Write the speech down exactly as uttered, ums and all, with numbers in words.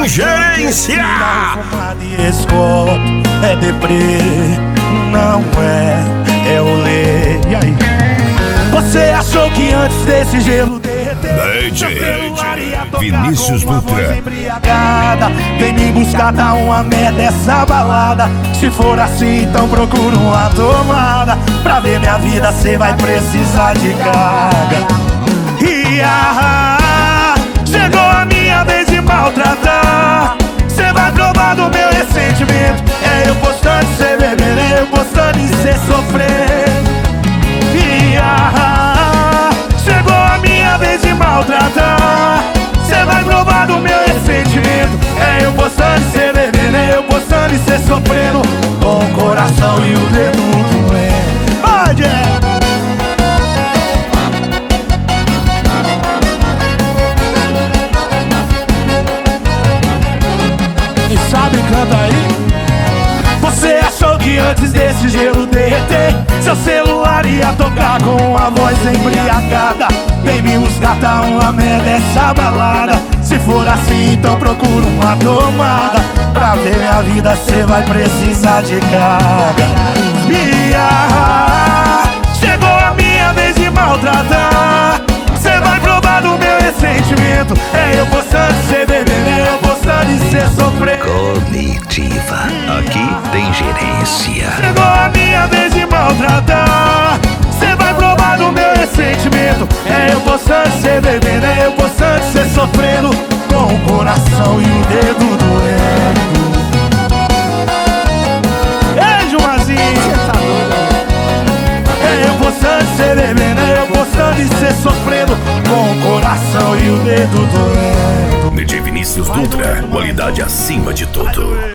gerência. Fumado e escopo, é deprê, não é, é olê. E aí? Você achou que antes desse gelo derreter, D J Vinícius Dutra. vem me buscar, dá uma merda essa balada. Se for assim, então procura uma tomada. Pra ver minha vida, cê vai precisar de carga. E ah, chegou a minha vez de maltratar. Cê vai provar do meu ressentimento. É eu postando cê beber, é eu postando e cê sofrer. E ah, chegou a minha vez de maltratar. Cê vai provar do meu ressentimento. É eu postando e cê bebendo, é eu postando e cê sofrendo, com o coração e o dedo doendo. Pode! E sabe, canta aí. Você achou que antes desse gelo derreter, seu celular ia tocar com uma voz embriagada. Vem me buscar, tá uma merda essa balada. Se for assim, então procura uma tomada. Pra ver minha vida, cê vai precisar de carga. E ah, chegou a minha vez de maltratar. Cê vai provar do meu ressentimento. É eu postando, cê bebendo, é eu postando e cê sofrendo. Comitiva, aqui tem gerência. Chegou a minha vez de maltratar. Cê vai provar do meu ressentimento. É eu postando, cê bebendo, é eu postando, cê sofrendo, com o coração e o dedo doendo. Ei, Jumazinho, cê tá doido? É eu postando, cê bebendo, é eu postando e cê sofrendo, com o coração e o dedo doendo. D J Vinícius Dutra, qualidade acima de tudo.